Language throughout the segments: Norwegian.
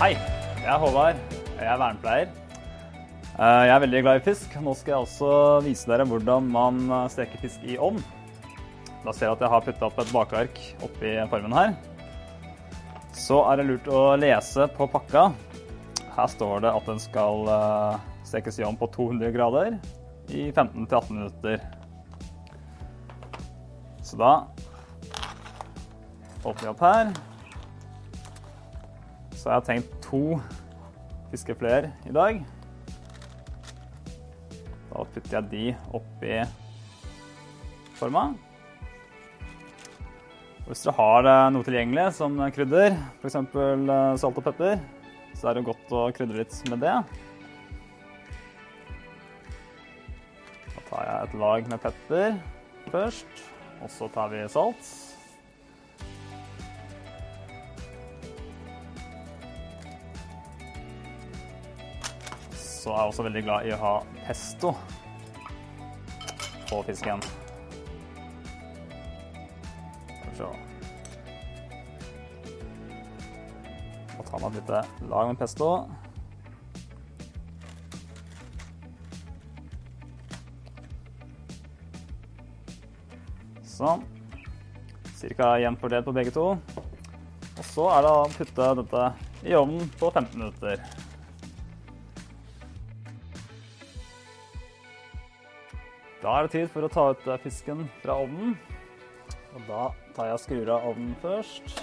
Hei, jeg er Håvard, jeg er vernepleier. Jeg er veldig glad i fisk. Nå skal jeg også vise dere hvordan man steker fisk i ovn. Da ser jeg at jeg har puttet opp et bakeverk oppi formen her. Så er det lurt å lese på pakka. Her står det at den skal stekes i ovn på 200 grader i 15-18 minutter. Så da åpner jeg opp her. Så jeg har tenkt 2 fiskefleer i dag. Da putter jeg de oppi forma. Hvis dere har noe tilgjengelig som krydder, for eksempel salt og pepper, så er det godt å krydre litt med det. Da tar jeg et lag med pepper først, og så tar vi salt. Så er jeg også veldig glad i å ha pesto på fisken. Da tar man et lite lag med pesto. Sånn. Cirka jevnt fordelt på begge to. Og så er det å putte dette i ovnen på 15 minutter. Da er det tid for å ta ut fisken fra ovnen. Og da tar jeg og skrur av ovnen først.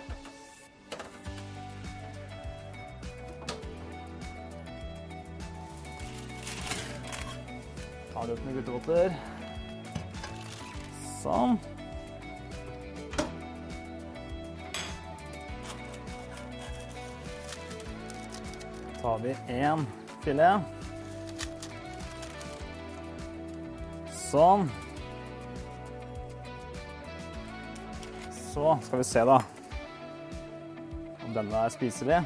Tar det ut med gulrotvotter. Sånn. Tar vi en filet. Sånn. Så skal vi se da om denne er spiselig.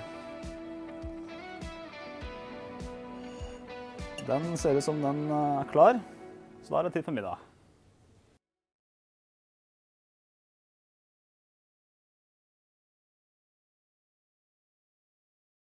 Den ser ut som den er klar, så da er det tid for middag.